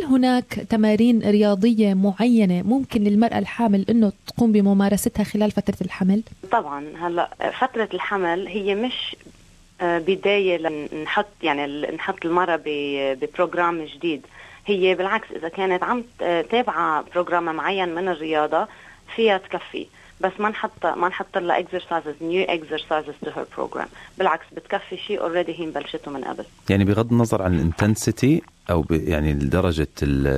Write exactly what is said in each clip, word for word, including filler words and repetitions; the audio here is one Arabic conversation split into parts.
هناك تمارين رياضية معينة ممكن للمرأة الحامل إنه تقوم بممارستها خلال فترة الحمل؟ طبعا. هلا فترة الحمل هي مش بداية لنحط يعني نحط المرأة ببروجرام جديد. هي بالعكس إذا كانت عم تابعة بروجرام معين من الرياضة فيها تكفي، بس ما نحط ما نحط لها exercises new exercises to her program. بالعكس بتكفي شيء already هي بلشته من قبل. يعني بغض النظر عن الانتنسيتي أو يعني لدرجة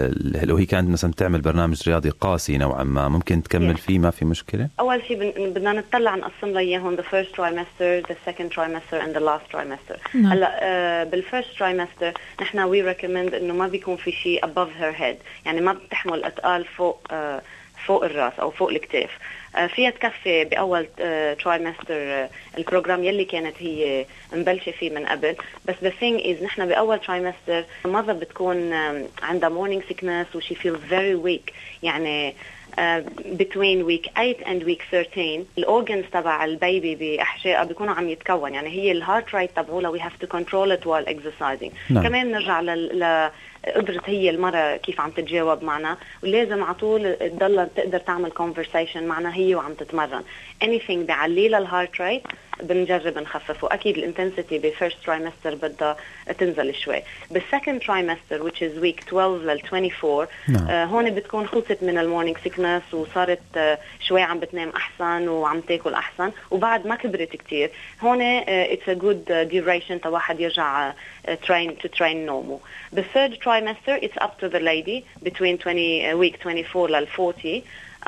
لو هي كانت مثلا تعمل برنامج رياضي قاسي نوعا ما ممكن تكمل yeah. فيه ما في مشكلة. أول شيء بدنا نطلع نقسم لها إياهم the first trimester, the second trimester and the last trimester. no. هلا آه بالفيرست trimester نحن we recommend إنه ما بيكون في شيء above her head، يعني ما بتحمل أثقال فوق آه فوق الراس أو فوق الكتاف. فيها تكفي بأول ترايمستر البروجرام يلي كانت هي مبلشة فيه من قبل. بس the thing is نحن بأول ترايمستر المرضى بتكون عندها morning sickness و she feels very weak، يعني Uh, between week eight and week thirteen الأورجنز تبع البيبي بأحشائها بيكونوا عم يتكون، يعني هي الهارت ريت تبعوله we have to control it while exercising. no. كمان نرجع ل قدرت هي المرة كيف عم تتجاوب معنا، ولازم على طول تضل تقدر تعمل conversation معنا هي وعم تتمرن. anything بيعلي لها الهارت ريت بنجرب نخففه. أكيد الانتنسيتي بفيرست ترايمستر بدها تنزل شوي. بالسكند ترايمستر which is week twelve لل twenty-four no. آه هون بتكون خلصت من المورنينج سيكنس وصارت آه شوي عم بتنام أحسن وعم تاكل أحسن، وبعد ما كبرت كتير. هون آه it's a good duration تواحد يرجع آه train to train normal. بالثيرد trimester it's up to the lady between twenty uh, week twenty-four لل forty.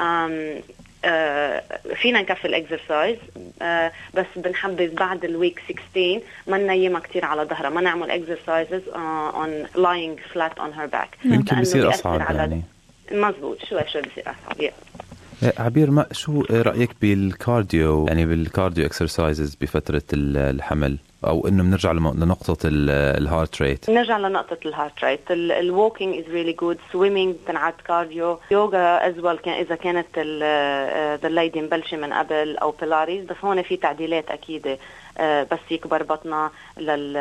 um, Uh, فينا نكفي الاكسرسايز uh, بس بنحبذ بعد الويك sixteen ما ننيمها كتير على ظهرها، ما نعمل اكسرسايزز uh, on lying flat on her back. يمكن بيصير أصعب يعني. مزبوط شوي شوي بيصير أصعب. yeah. عبير ما شو رأيك بالكارديو، يعني بالكارديو اكسرسايزز بفترة الحمل، أو إنه بنرجع لنقطة الهارت ريت؟ نرجع لنقطة الهارت ريت. الووكينج is really good. swimming تنعد كارديو. يوغا as well كان إذا كانت the lady مبلشة من قبل، أو بيلاريز. بس هون في تعديلات أكيدة بس يكبر بطنها لل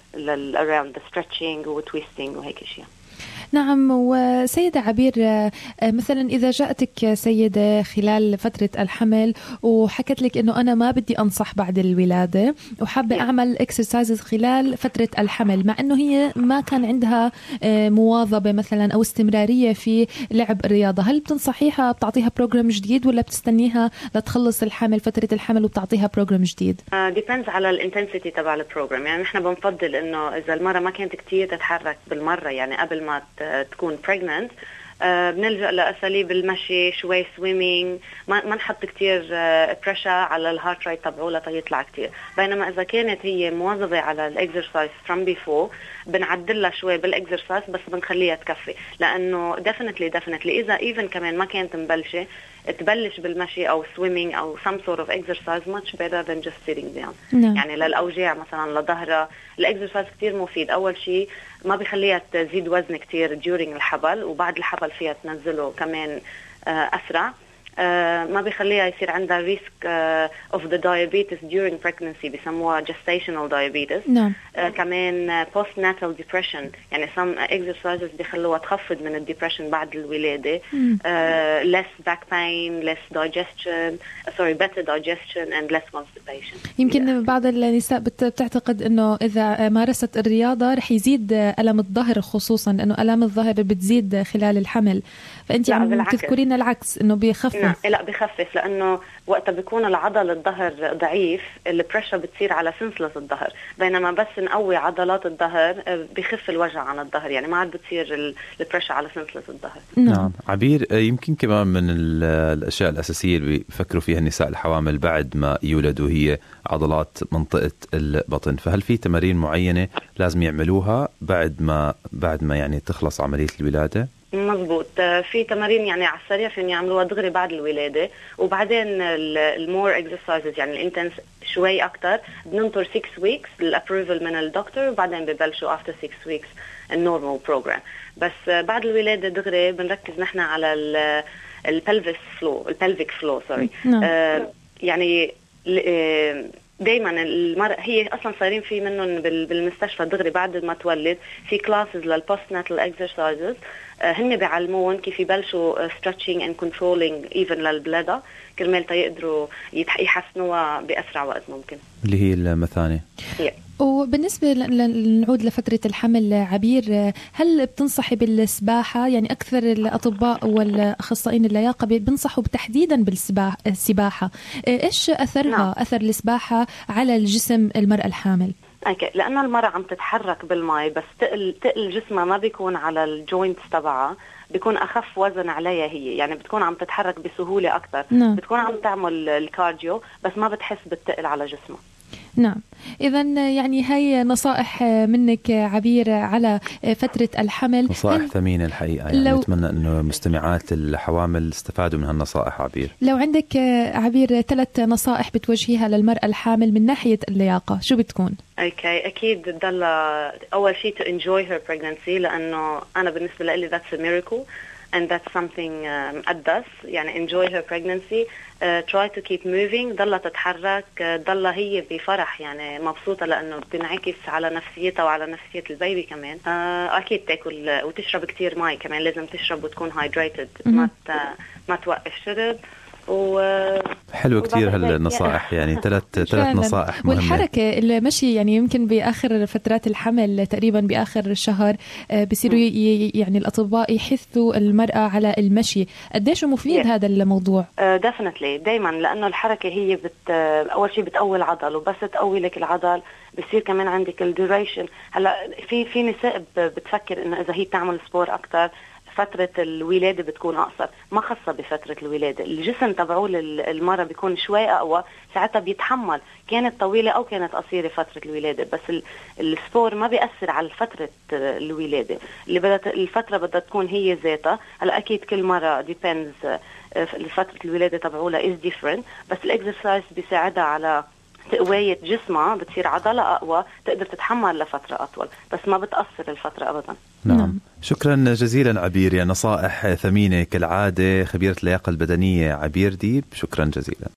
لل around the stretching و twisting وهيك أشياء. نعم. وسيدة عبير مثلا إذا جاءتك سيدة خلال فترة الحمل وحكت لك إنه أنا ما بدي أنصح بعد الولادة وحابة أعمل إكسرسايزز خلال فترة الحمل، مع إنه هي ما كان عندها مواظبة مثلا أو استمرارية في لعب الرياضة، هل بتنصحيها بتعطيها بروجرام جديد ولا بتستنيها لتخلص الحمل فترة الحمل وبتعطيها بروجرام جديد؟ uh, depends على الانتنسيتي تبع البروجرام. يعني نحن بنفضل إنه إذا المرة ما كانت كتير تتحرك بالمرة، يعني قبل ما تكون pregnant آه بنلجأ لأساليب المشي، شوي سويمينج، ما, ما نحط كتير آه بريشر على الهارت ريت تبعوله تيطلع كتير. بينما إذا كانت هي مواظبة على الإكسرسايز from before بنعدلها شوي بالإكسرسايز بس بنخليها تكفي، لأنه definitely definitely إذا even كمان ما كانت مبلشة تبلش بالمشي أو swimming أو some sort of exercise much better than just sitting down. no. يعني للأوجاع مثلا لظهرها الإكسرسايز كتير مفيد. أول شيء ما بيخليها تزيد وزن كتير during الحبل، وبعد الحبل فيها تنزله كمان أسرع. آه ما بيخليها يصير عندها risk uh, of the diabetes during pregnancy بيسموها gestational diabetes. نعم. آه كمان postnatal depression، يعني some exercises بيخلوها تخفض من ال depression بعد الولادة. آه less back pain, less digestion, uh, sorry better digestion and less constipation. يمكن yeah. بعض النساء بتعتقد إنه إذا مارست الرياضة رح يزيد ألم الظهر، خصوصا لأنه ألم الظهر بتزيد خلال الحمل، فأنت عم تذكرين العكس إنه بيخفف. نعم. لا بخفف، لأنه وقت بيكون العضل الظهر ضعيف البريشر بتصير على سنسلة الظهر، بينما بس نقوي عضلات الظهر بخف الوجع عن الظهر، يعني ما عاد بتصير البريشر على سنسلة الظهر. نعم. عبير يمكن كمان من الأشياء الأساسية اللي بيفكروا فيها النساء الحوامل بعد ما يولدوا هي عضلات منطقة البطن، فهل في تمارين معينة لازم يعملوها بعد ما بعد ما يعني تخلص عملية الولادة؟ مظبوط. في تمارين يعني على السريع فين يعملوها دغري بعد الولادة، وبعدين المور اكسرسايزز يعني الانتنس شوي أكتر بننطر six weeks الابروفل من الدكتور، وبعدين ببلشوا after six weeks النورمال بروجرام. بس بعد الولادة دغري بنركز نحن على البلفيك فلو البلفيك فلو سوري آه يعني دايما المرأة هي اصلا صايرين في منهم بالمستشفى دغري بعد ما تولد في كلاسز للبوست ناتال اكسرسايزز، هن بيعلمون كيف يبلشوا stretching and controlling even للبلادة كرمال تيقدروا يحسنوها بأسرع وقت ممكن، اللي هي المثانة. yeah. وبالنسبة لنعود لفترة الحمل عبير، هل بتنصحي بالسباحة؟ يعني أكثر الأطباء والأخصائيين اللياقة بينصحوا تحديدا بالسباحة، إيش أثرها نعم. أثر السباحة على الجسم المرأة الحامل؟ اوكي، لانه المرأة عم تتحرك بالماء بس تقل تقل جسمها ما بيكون على الجوينتس تبعها، بيكون اخف وزن عليها هي، يعني بتكون عم تتحرك بسهولة اكثر نعم. بتكون عم تعمل الكارديو بس ما بتحس بالتقل على جسمها. نعم، إذا يعني هاي نصائح منك عبير على فترة الحمل، نصائح ثمينة الحقيقة، يعني لو نتمنى أنه مستمعات الحوامل استفادوا من هالنصائح عبير. لو عندك عبير ثلاث نصائح بتوجهيها للمرأة الحامل من ناحية اللياقة شو بتكون؟ اوكي اكيد ضل اول شيء to enjoy her pregnancy، لانه انا بالنسبة لي that's a miracle and that's something مقدس، يعني enjoy her pregnancy. Uh, try to keep moving، ضلها تتحرك، uh, ضلها هي بفرح يعني مبسوطة، لأنه بتنعكس على نفسيتها وعلى نفسية البيبي كمان. uh, أكيد تاكل وتشرب كتير ماء كمان، لازم تشرب وتكون hydrated، ما ما توقف شرب. و... حلو كتير هالنصائح، يعني ثلاث ثلاث نصائح مهمة. والحركة المشي يعني يمكن بآخر فترات الحمل تقريبا بآخر الشهر بيصيروا يعني الأطباء يحثوا المرأة على المشي، قديش مفيد yeah. هذا الموضوع؟ uh, definitely دايما، لأنه الحركة هي بت أول شيء بتقوي العضل، وبس تقوي لك العضل بصير كمان عندك الدوريشن. هلا في في نساء بتفكر إنه إذا هي تعمل سبور أكتر فترة الولادة بتكون أقصر، ما خاصة بفترة الولادة، الجسم تبعه المرأة بيكون شوي أقوى، ساعتها بيتحمل كانت طويلة أو كانت قصيرة فترة الولادة، بس السبور ما بيأثر على فترة الولادة، اللي بدأت الفترة بدها تكون هي ذاتها. هلا أكيد كل مرة depends فترة الولادة تبعه is different، بس الإكسرسايز بيساعدها على تقوية جسمها، بتصير عضلة أقوى تقدر تتحمل لفترة أطول، بس ما بتأثر الفترة أبدا. نعم، شكرا جزيلا عبير، يا نصائح ثمينة كالعادة، خبيرة اللياقة البدنية عبير ديب، شكرا جزيلا.